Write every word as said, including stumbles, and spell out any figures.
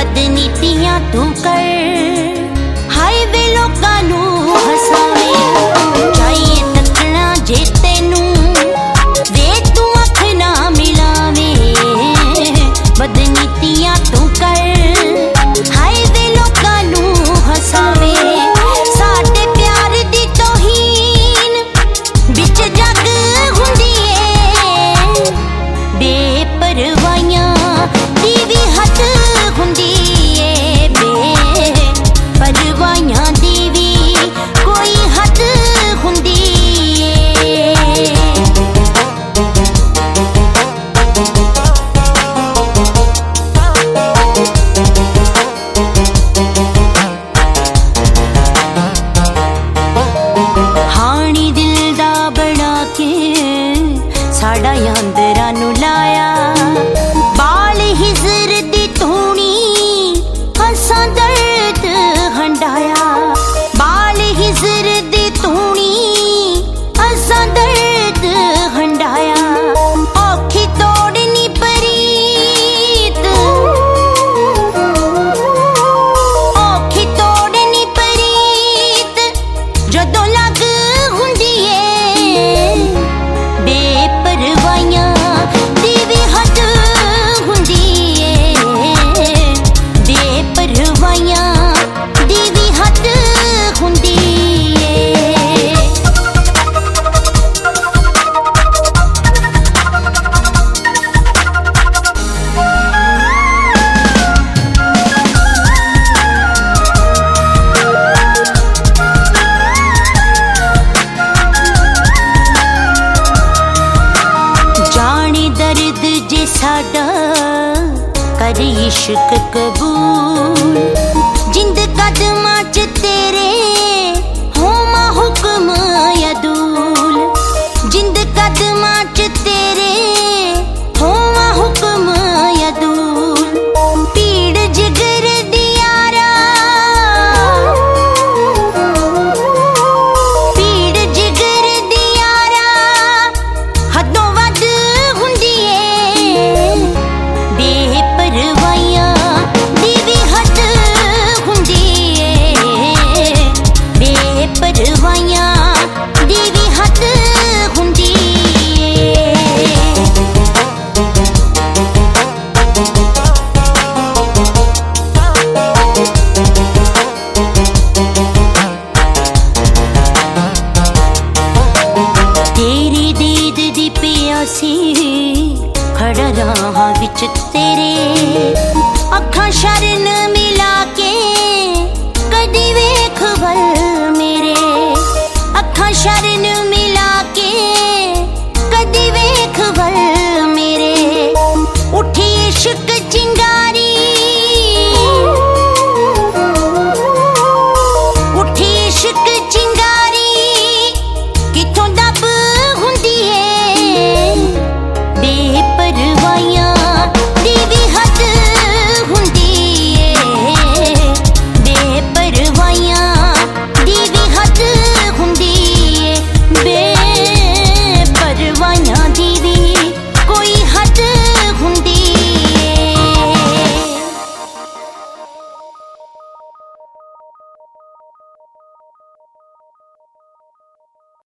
बदनीतियां तू कर, हाय वे लोकां नू हसावे। चाहिए तकना जे तेनू वे तू अख ना मिलावे। बदनीतियां तू कर, हाय वे लोकां नू हसावे। साडे प्यार दी तौहीन बिच जग हुंदी ए, बेपरवाहियां दी वी हद हुंदी ए। बेपरवाहियां दी वी कोई हद हुंदी ए। हानी दिल दा बना के साड़ा यांदरा नू लाया। बाल हिजर दी धूनी हंसा दर्द हंडाया। बाल हिजर दी धूनी हंसा दर्द हंडाया। औखी तोड़नी परीत, औखी तोड़नी परीत जदों लग हुंदी ए। बेपरवाहियां दी वी हद हुंदी ए। बेपरवाहियां दी वी हद हुंदी ए। जाने दर्द जे साडा कर इश्क कबूल। जिंद कदमां च तेरे होमा हुक्म यदूल। जिंद कदमां च तेरे होमा हुक्म यदूल। पीड़ जिगर दी यारा, पीड़ जिगर दी यारा हदों वध हुंदी ए। बेपरवाहियां दी वी हद हुंदी ए। बेपरवाहियां दी वी हद हुंदी ए। तेरी दीद दी प्यासी खड़ा राह विच तेरे। अखां शरण मिला के कदी वेख वल